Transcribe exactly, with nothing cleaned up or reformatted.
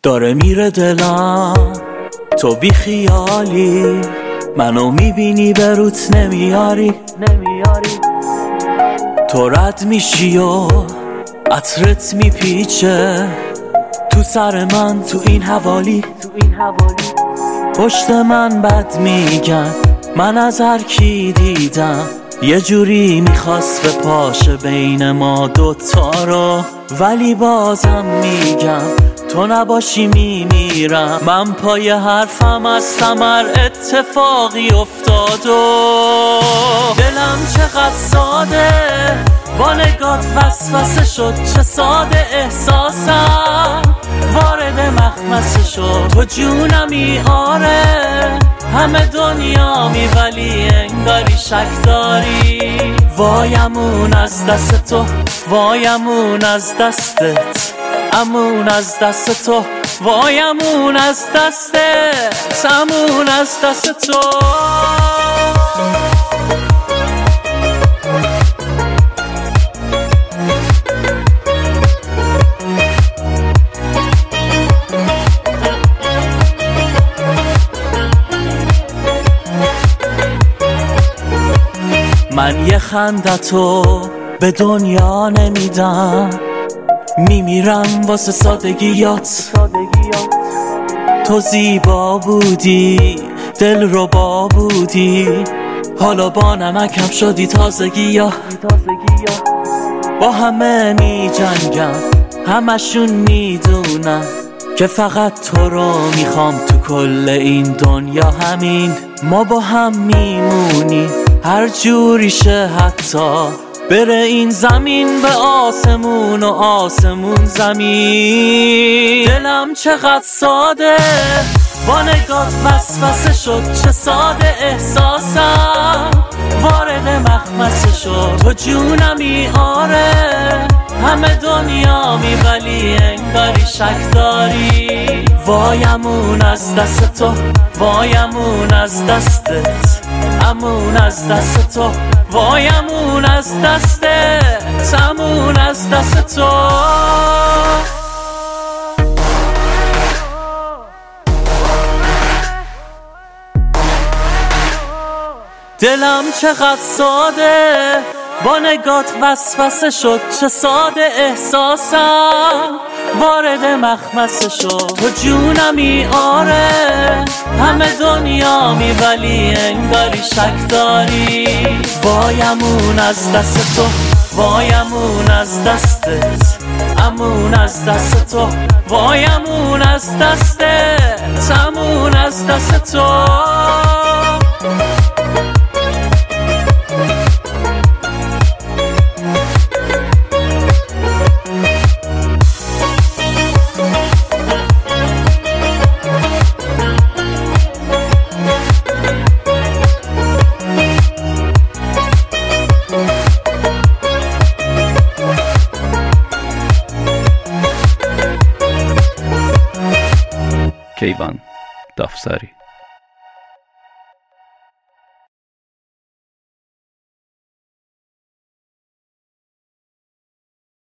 داره میره دلم تو بی خیالی، منو میبینی به روت نمیاری نمیاری تو رد میشی و عطرت میپیچه تو سر من، تو این حوالی تو این حوالی پشت من بد میگن، من از هر کی دیدم یه جوری میخواست به پاشه بین ما دوتا رو، ولی بازم میگم تو نباشی میمیرم. من پای حرفم از ثمر اتفاقی افتاد و دلم چقدر ساده با نگات وسوسه شد، چه ساده احساسم وارد مخمسه شد. تو جونمی آره همه دنیامی، ولی انگاری شک داری. وایمون از دست تو، وایمون از دستت، امون از دست تو، وایمون از دستت، امون از دست تو. من یه خندتو به دنیا نمیدم، میمیرم واسه سادگیات. تو زیبا بودی، دل رو با بودی، حالا با نمکم شدی تازگیا. با همه می جنگم، همشون میدونم که فقط تو رو میخوام تو کل این دنیا. همین ما با هم میمونی هر جوری شه، حتی بره این زمین به آسمون و آسمون زمین. دلم چقدر ساده با نگات وسوسه شد، چه ساده احساسم وارد مخمسه شد. تو جونمی آره همه دنیامی، ولی انگاری شک داری. وایمون از دست تو، وایمون از دستت، امون از دست تو، وایمون از دستت، امون از دست تو. دلم چقدر ساده با نگات وسوسه شد، چه ساده احساسم وارد مخمسه شد. تو جونمی آره همه دنیامی، ولی انگاری شک داری. وایمون از دست تو، وایمون از دستت، امون از دست تو، وایمون از دستت، امون از دست تو. کیوان دافسری.